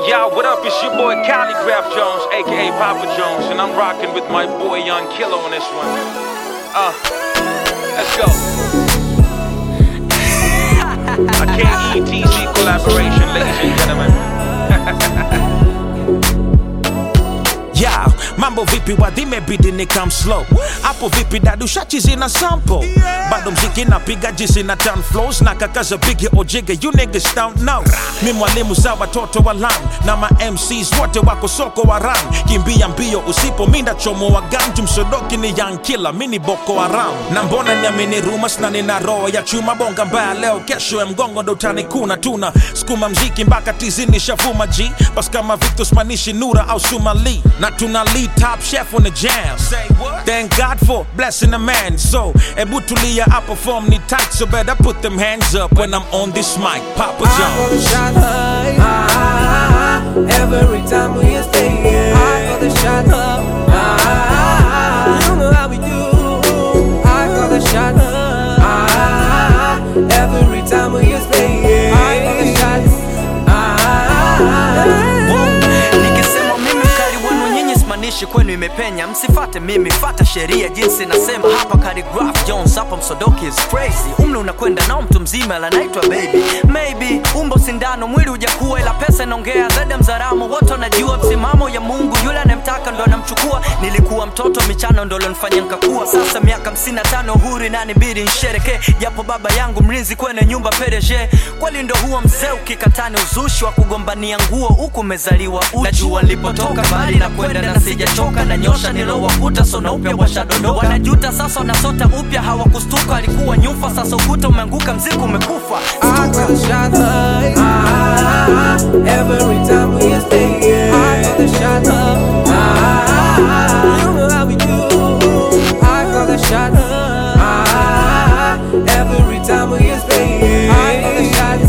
Yo, what up? It's your boy Calligraph Jones, aka Papa Jones, and I'm rocking with my boy Young Killer on this one. Let's go. A KETZ collaboration, ladies and gentlemen. Yeah, mambo vipi wadhimebidi ni come slow. Hapo vipi dadu shachi zina sample. Bado mziki napiga jizi na turn flows. Na kakaza bigi ojige, you niggas don't know. Mi mwalimu za watoto wa lam. Na ma MCs wote wako soko wa ram. Kimbia mbio usipo minda chomo wa ganju. Msodoki ni Young Killer, mini Boko Haram. Na mbona niamini rumors na nina roho ya chuma. Bonga mbaya leo kesho ya mgongo ndo tanikuna tuna. Skuma mziki mpaka tizini shavuma G. Bas kama Victor Spanishi Nura au Sumali. Na tuna lead top chef on the jam. Say what? Thank God for blessing a man. So ebutulia I perform ni tight. So better put them hands up when I'm on this mic. Papa Jones. Every time we stay here, I call the shot up. You know how we do. I call the shot up. Every time we stay here, I call the shots. Manishi kwenu imepenya, msifate mimi, fata sheria jinsi nasema. Hapa Calligraph Jones, hapa Msodoki is crazy. Umle unakwenda nao mtu mzima la naitwa baby. Maybe umbo sindano, mwili hujakuwa ila pesa inaongea zaidi ya mzaramo. Wote wanajua msimamo ya Mungu, yule anemtaka ndo anamchukua. Nilikuwa mtoto michano ndo lonifanya nikakua. Sasa miaka 55 huri nani bidi nshereke. Japo baba yangu mlinzi kwenye nyumba PDG. Kweli ndo huo mzee ukikatani uzushi wa kugombania nguo huku umezaliwa uchi. Najua nilipotoka bali na kwenda na sijachoka na nyosha nilowakuta so na upya washadondoka. Wanajuta sasa wanasota upya hawakustuka. Alikuwa nyufa sasa ukuta umeanguka mziku umekufa. Every time we stay here, I call the shot up. You know how we do. I call the shot up. Every time we stay here, I call the shots.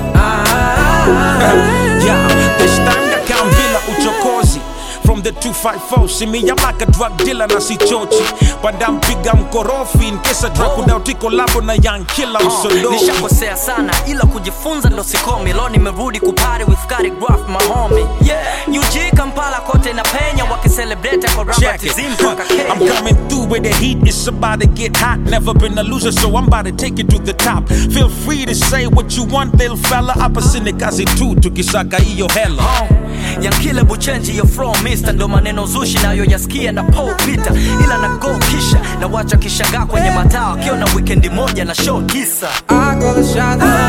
Yeah, this time I can't bila uchokozi. From the 254, see me, I'm like a drug dealer na si chochi. Padam piga mkorofi, in case a drug udautiko labo na Young Killer Msodoki. Nishakosea sana, ila kujifunza ndo sikomi. Leo nimerudi kupari with Calligraph my homie. Yeah, UG Kampala kote na penya. Wakicelebrate kwa rapa tizimpa Kenya. I'm coming through with the heat, it's about to get hot. Never been a loser, so I'm about to take it to the top. Feel free to say what you want, little fella. Hapa sine kazi tu, tukisaka iyo hella. Young Killer buchenji your flow mister. Ndo maneno zushi nayo yasikia na Paul Peter. Ila na go kisha na wacha kishangaa kwenye mataa. Kiona weekend moja na show kisa I call the shot up.